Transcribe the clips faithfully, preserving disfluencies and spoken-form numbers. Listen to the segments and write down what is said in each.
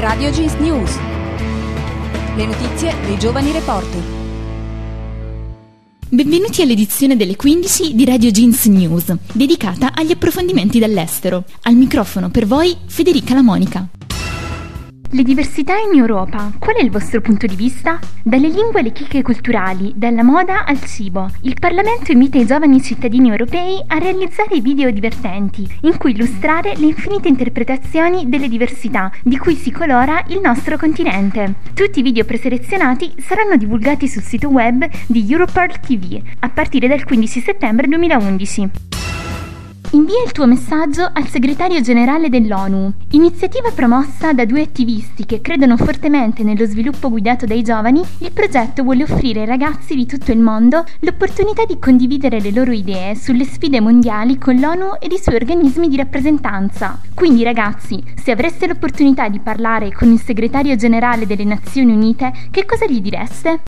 Radio Jeans News. Le notizie dei giovani reporter. Benvenuti all'edizione delle quindici di Radio Jeans News, dedicata agli approfondimenti dall'estero. Al microfono per voi Federica La Monica. Le diversità in Europa, qual è il vostro punto di vista? Dalle lingue alle chicche culturali, dalla moda al cibo, il Parlamento invita i giovani cittadini europei a realizzare video divertenti, in cui illustrare le infinite interpretazioni delle diversità di cui si colora il nostro continente. Tutti i video preselezionati saranno divulgati sul sito web di Europarl T V a partire dal quindici settembre duemilaundici. Invia il tuo messaggio al segretario generale dell'ONU, iniziativa promossa da due attivisti che credono fortemente nello sviluppo guidato dai giovani. Il progetto vuole offrire ai ragazzi di tutto il mondo l'opportunità di condividere le loro idee sulle sfide mondiali con l'ONU ed i suoi organismi di rappresentanza. Quindi ragazzi, se avreste l'opportunità di parlare con il segretario generale delle Nazioni Unite, che cosa gli direste?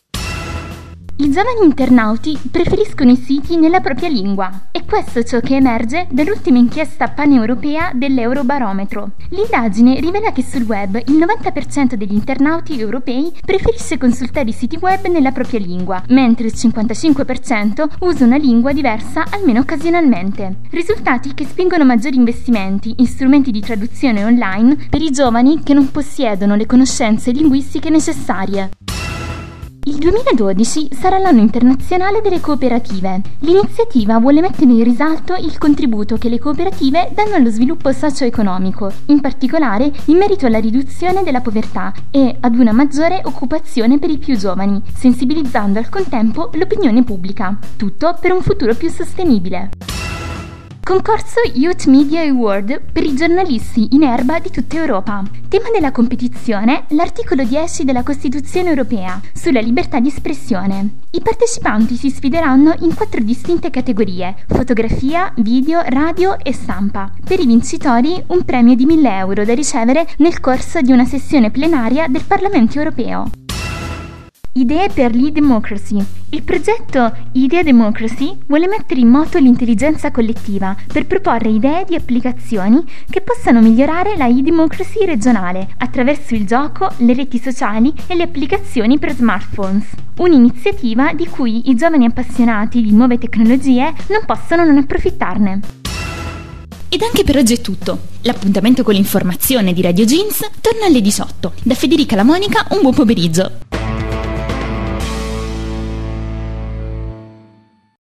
I giovani internauti preferiscono i siti nella propria lingua. E questo è ciò che emerge dall'ultima inchiesta paneuropea dell'Eurobarometro. L'indagine rivela che sul web il novanta per cento degli internauti europei preferisce consultare i siti web nella propria lingua, mentre il cinquantacinque per cento usa una lingua diversa almeno occasionalmente. Risultati che spingono maggiori investimenti in strumenti di traduzione online per i giovani che non possiedono le conoscenze linguistiche necessarie. Il duemiladodici sarà l'anno internazionale delle cooperative. L'iniziativa vuole mettere in risalto il contributo che le cooperative danno allo sviluppo socio-economico, in particolare in merito alla riduzione della povertà e ad una maggiore occupazione per i più giovani, sensibilizzando al contempo l'opinione pubblica. Tutto per un futuro più sostenibile. Concorso Youth Media Award per i giornalisti in erba di tutta Europa. Tema della competizione, l'articolo dieci della Costituzione europea sulla libertà di espressione. I partecipanti si sfideranno in quattro distinte categorie: fotografia, video, radio e stampa. Per i vincitori un premio di mille euro da ricevere nel corso di una sessione plenaria del Parlamento europeo. Idee per l'e-democracy. Il progetto Idea Democracy vuole mettere in moto l'intelligenza collettiva per proporre idee di applicazioni che possano migliorare la e-democracy regionale attraverso il gioco, le reti sociali e le applicazioni per smartphones. Un'iniziativa di cui i giovani appassionati di nuove tecnologie non possono non approfittarne. Ed anche per oggi è tutto. L'appuntamento con l'informazione di Radio Jeans torna alle diciotto. Da Federica La Monica un buon pomeriggio.